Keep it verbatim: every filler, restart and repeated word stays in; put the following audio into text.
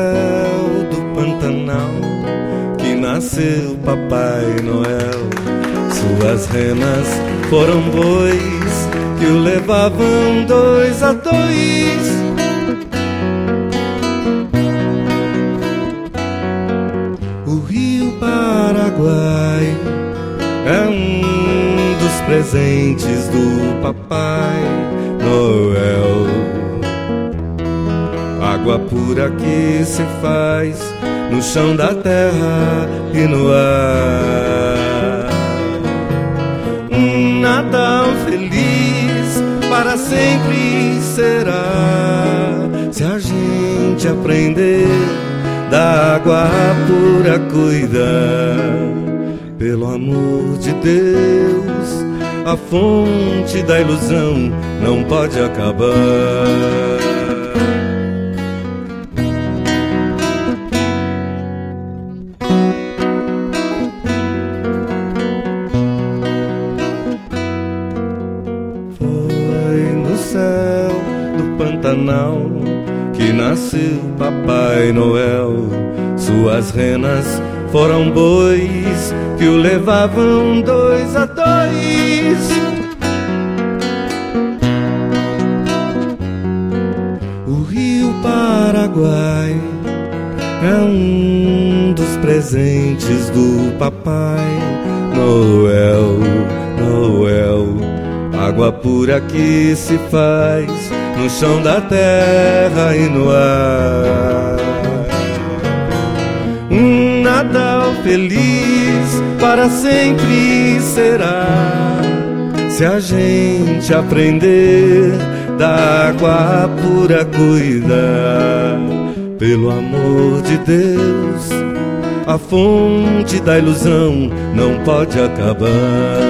céu do Pantanal que nasceu Papai Noel. Suas renas foram bois que o levavam dois a dois. O rio Paraguai é um dos presentes do Papai Noel. Água pura que se faz no chão da terra e no ar. Um Natal feliz para sempre será, se a gente aprender da água pura cuidar. Pelo amor de Deus, a fonte da ilusão não pode acabar. Foi no céu do Pantanal que nasceu Papai Noel. Suas renas foram bois que o levavam dois a dois. O rio Paraguai é um dos presentes do Papai Noel. Noel, água pura que se faz no chão da terra e no ar. Um Natal feliz para sempre será, se a gente aprender da água pura cuidar. Pelo amor de Deus, a fonte da ilusão não pode acabar.